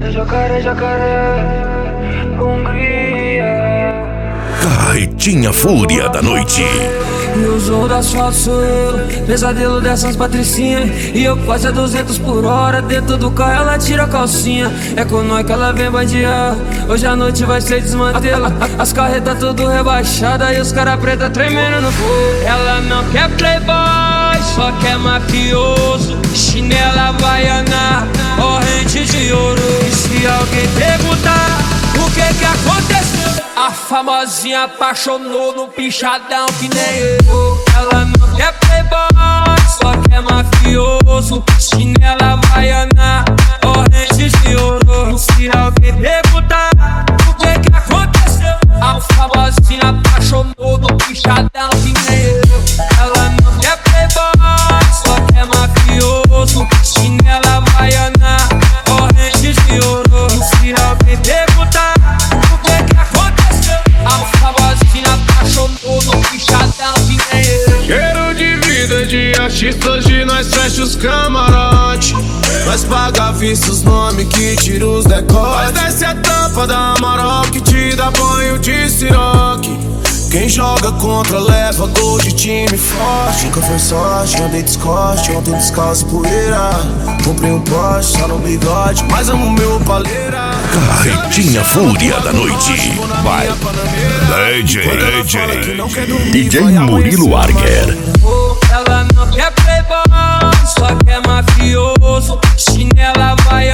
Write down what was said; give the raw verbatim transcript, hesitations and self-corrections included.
Jacaré, jacaré, Hungria. Carretinha Fúria da Noite. E o som do asfalto sou eu, pesadelo dessas patricinhas. E eu quase a duzentos por hora, dentro do carro ela tira a calcinha. É com nós que ela vem bandear, hoje a noite vai ser desmantela. As carretas tudo rebaixadas e os cara preta tremendo no fogo. Ela não quer playboy, só quer mafioso. Chinela havaiana, corrente de ouro. E se alguém perguntar o que que aconteceu, a famosinha apaixonou no pichadão que nem eu. Ela não quer playboy, só quer mafioso. Chinela havaiana, corrente de ouro. Se alguém perguntar o que que aconteceu, a famosinha apaixonou no pichadão que nem eu. Ela não quer playboy, só quer mafioso. Chinela havaiana, corrente de ouro. Se alguém perguntar o que que aconteceu, a famosinha apaixonou no pichadão que nem eu. Cheiro de vida de artista, hoje nós fecha os camarote. Nós paga vista os nomes que tira os decotes. Nós desce a tampa da Amarok que te dá banho de siroque. Quem joga contra leva gol de time forte. Nunca foi sorte, andei descoste, ontem descalço e poeira. Comprei um Porsche, só no bigode, mas amo meu paleira. Carretinha Fúria da Noite. Vai D J, D J, D J Murilo Arger. Ela não quer playboy, só quer mafioso. Chinela vai